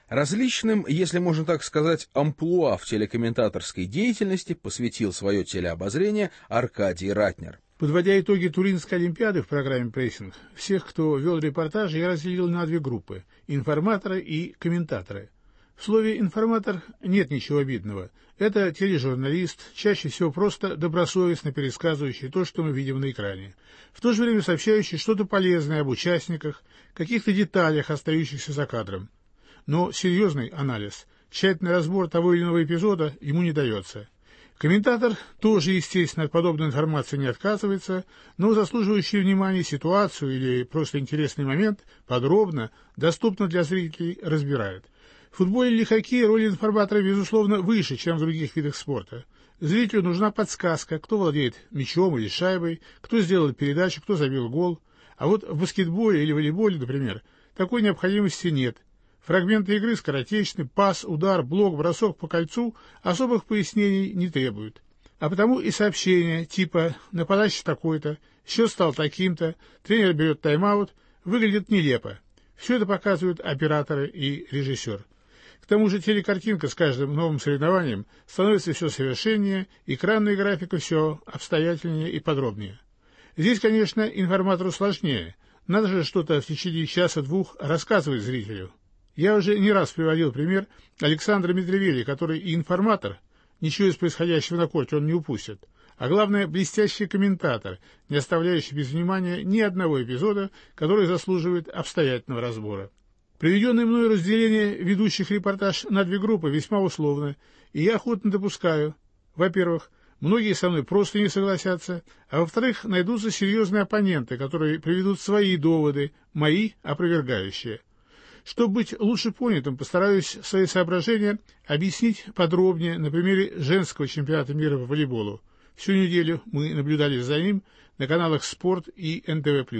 Различным, если можно так сказать, амплуа в телекомментаторской деятельности посвятил свое телеобозрение Аркадий Ратнер. Подводя итоги Туринской олимпиады в программе «Прессинг», всех, кто вел репортажи, я разделил на две группы – информаторы и комментаторы. В слове «информатор» нет ничего обидного. Это тележурналист, чаще всего просто добросовестно пересказывающий то, что мы видим на экране. В то же время сообщающий что-то полезное об участниках, каких-то деталях, остающихся за кадром. Но серьезный анализ, тщательный разбор того или иного эпизода ему не дается. Комментатор тоже, естественно, от подобной информации не отказывается, но заслуживающий внимания ситуацию или просто интересный момент подробно, доступно для зрителей разбирает. В футболе или хоккее роль информатора, безусловно, выше, чем в других видах спорта. Зрителю нужна подсказка, кто владеет мячом или шайбой, кто сделал передачу, кто забил гол. А вот в баскетболе или волейболе, например, такой необходимости нет. Фрагменты игры скоротечны, пас, удар, блок, бросок по кольцу особых пояснений не требуют. А потому и сообщения типа «на подаче такой-то», «счет стал таким-то», «тренер берет тайм-аут» выглядят нелепо. Все это показывают операторы и режиссер. К тому же телекартинка с каждым новым соревнованием становится все совершеннее, экранная графика все обстоятельнее и подробнее. Здесь, конечно, информатору сложнее. Надо же что-то в течение часа-двух рассказывать зрителю. Я уже не раз приводил пример Александра Медревеля, который и информатор, ничего из происходящего на корте он не упустит, а главное, блестящий комментатор, не оставляющий без внимания ни одного эпизода, который заслуживает обстоятельного разбора. Приведенное мной разделение ведущих репортаж на две группы весьма условно, и я охотно допускаю. Во-первых, многие со мной просто не согласятся, а во-вторых, найдутся серьезные оппоненты, которые приведут свои доводы, мои опровергающие. Чтобы быть лучше понятым, постараюсь свои соображения объяснить подробнее на примере женского чемпионата мира по волейболу. Всю неделю мы наблюдали за ним на каналах «Спорт» и НТВ+.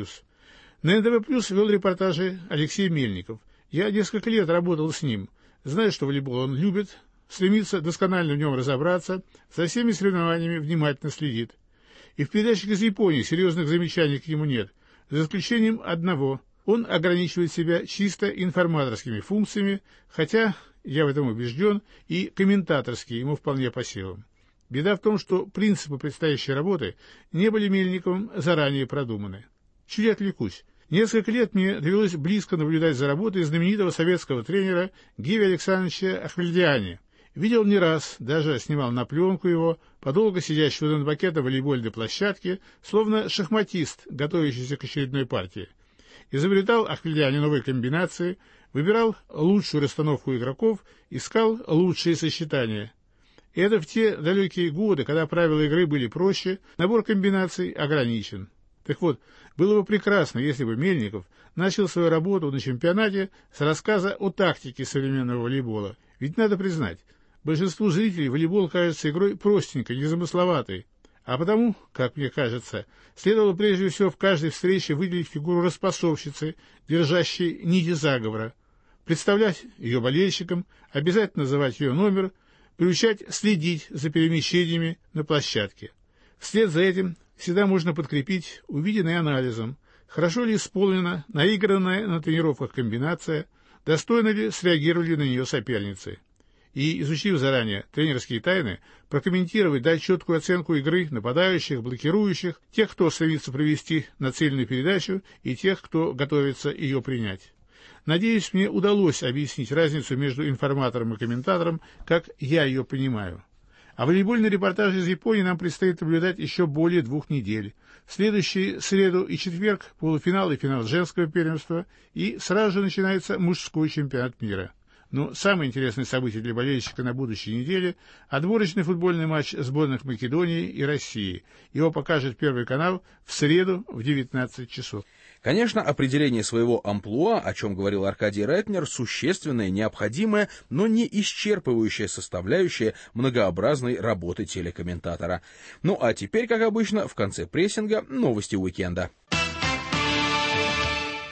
На НТВ+ вел репортажи Алексей Мельников. Я несколько лет работал с ним. Знаю, что волейбол он любит, стремится досконально в нем разобраться, за всеми соревнованиями внимательно следит. И в передачах из Японии серьезных замечаний к нему нет, за исключением одного. Он ограничивает себя чисто информаторскими функциями, хотя, я в этом убежден, и комментаторские ему вполне по силам. Беда в том, что принципы предстоящей работы не были Мельниковым заранее продуманы. Чуть отвлекусь. Несколько лет мне довелось близко наблюдать за работой знаменитого советского тренера Геви Александровича Ахмельдиани. Видел не раз, даже снимал на пленку его, подолго сидящего над бакетом волейбольной площадки, словно шахматист, готовящийся к очередной партии. Изобретал Ахмельдиани новые комбинации, выбирал лучшую расстановку игроков, искал лучшие сочетания. И это в те далекие годы, когда правила игры были проще, набор комбинаций ограничен. Так вот, было бы прекрасно, если бы Мельников начал свою работу на чемпионате с рассказа о тактике современного волейбола. Ведь надо признать, большинству зрителей волейбол кажется игрой простенькой, незамысловатой. А потому, как мне кажется, следовало прежде всего в каждой встрече выделить фигуру распасовщицы, держащей нити заговора, представлять ее болельщикам, обязательно называть ее номер, приучать следить за перемещениями на площадке. Вслед за этим всегда можно подкрепить увиденное анализом, хорошо ли исполнена наигранная на тренировках комбинация, достойно ли среагировали на нее соперницы. И, изучив заранее тренерские тайны, прокомментировать, дать четкую оценку игры нападающих, блокирующих, тех, кто стремится провести нацеленную передачу, и тех, кто готовится ее принять. Надеюсь, мне удалось объяснить разницу между информатором и комментатором, как я ее понимаю. А волейбольный репортаж из Японии нам предстоит наблюдать еще более 2 недель. В следующую среду и четверг полуфинал и финал женского первенства, и сразу же начинается мужской чемпионат мира. Но самое интересное событие для болельщика на будущей неделе – отборочный футбольный матч сборных Македонии и России. Его покажет Первый канал в среду в 19 часов. Конечно, определение своего амплуа, о чем говорил Аркадий Ратнер, существенная, необходимая, но не исчерпывающая составляющая многообразной работы телекомментатора. Ну а теперь, как обычно, в конце прессинга новости уикенда.